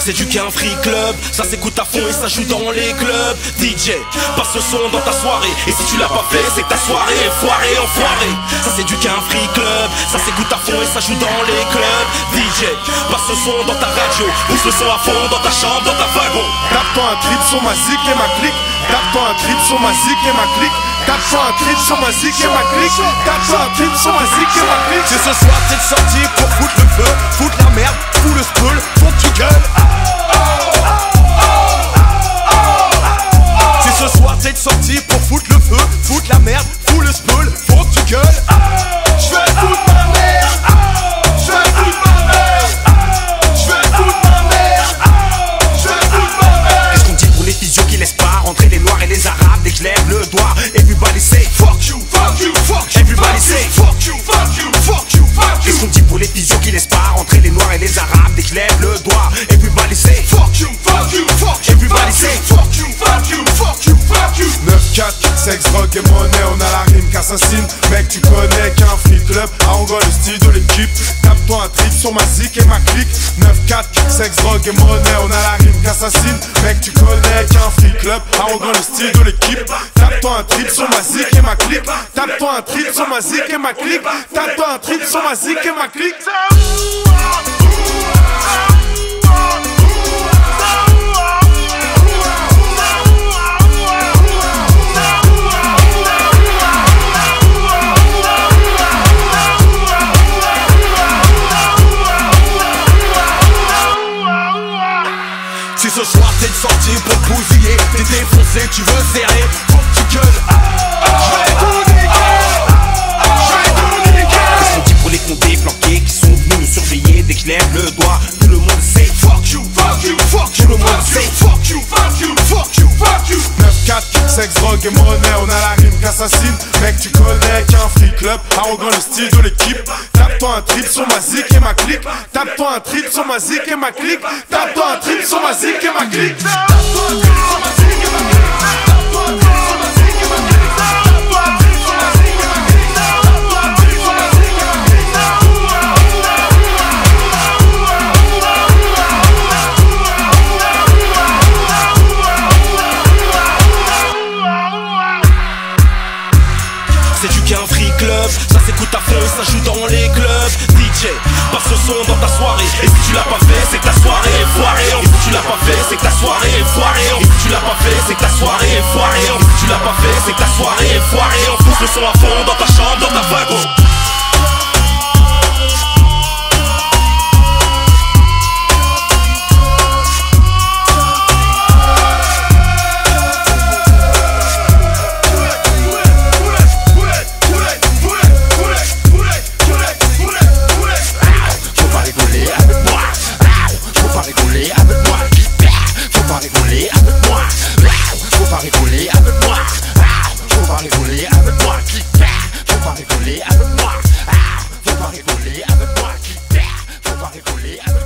C'est du qu'un free club, ça s'écoute à fond et ça joue dans les clubs. DJ, passe ce son dans ta soirée. Et si tu l'as pas fait, c'est que ta soirée est foirée, enfoiré. Ça c'est du qu'un free club, ça s'écoute à fond et ça joue dans les clubs. DJ, passe ce son dans ta radio, pousse le son à fond dans ta chambre, dans ta wagon. Tape-toi un trip sur ma zik et ma clique. Tape-toi un trip sur ma zik et ma clique. Tape-toi un trip sur ma zik et ma clique. Tape-toi un trip sur ma zik et ma clique. C'est ce soir t'es sorti pour foutre le feu, foutre la merde, foutre le spool, faut que tu gueules. C'est ce soir t'es sorti pour foutre le feu, foutre la merde, foutre le spool, faut que tu gueules. J'vais foutre ma merde. J'vais foutre ma merde. J'vais foutre ma merde. J'vais foutre ma merde. Qu'est-ce qu'on dit pour les physios qui laissent pas rentrer les noirs et les arabes? Dès que je lève le doigt, everybody say fuck you, fuck you, fuck you. Everybody say fuck you, fuck you, fuck you, fuck you. Qu'est-ce qu'on dit pour les physios qui laissent pas rentrer les noirs et les arabes? Dès que je lève le doigt, everybody say fuck you, fuck you, fuck you. Everybody say fuck you, fuck you, fuck you, fuck you. 9-4, sexe, drogue et monnaie, on a la rime qu'assassine. Mec, tu connais qu'un free club, à Angola, le style de l'équipe. Tape-toi un trip sur ma zik et ma clique. 9-4, sexe, drogue et monnaie, on a la rime qu'assassine. Mec, tu connais qu'un free club, à Angola, le style de l'équipe. Tape-toi un trip sur ma zik et ma clique. Tape-toi un trip sur ma zik et ma clique. Tape-toi un trip sur ma zik et ma clique. Si ce soir t'es sorti pour bousiller, t'es défoncé, tu veux serrer, faut que tu gueules. J'vais tout niquer. J'vais tout niquer. Qu'est-ce qu'on dit pour les condés flanqués qui sont venus nous surveiller? Dès que je lève le doigt, tout le monde say fuck you, fuck you, fuck you. Tout le monde say fuck you, fuck you, fuck you, fuck you. 9-4, sexe, drogue et monnaie, on a la rime qu'assassine. Mec, tu connais qu'un free club, arrogant le style de l'équipe. Tape-toi un trip sur ma zik et ma clique. Tape-toi un trip sur ma zik et ma clique. Tape-toi un trip sur ma zik et ma clique. Tape-toi un trip sur ma zik et ma clique. Tape-toi un trip sur ma zik et ma clique. Tape-toi un trip sur ma zik et ma clique. Tape-toi un trip sur ma zik et ma clique. C'est du qu'un free club, ça s'écoute à fond et ça joue dans les clubs. DJ, passe ce son dans ta soirée. Et si tu l'as pas fait, c'est que ta soirée est foirée. Et si tu l'as pas fait, c'est que ta soirée est foirée. Et si tu l'as pas fait, c'est que ta soirée est foirée. Et si tu l'as pas fait, c'est que ta soirée est foirée. On pousse le son à fond dans ta chambre, dans ta wagon. Rigoler avec moi,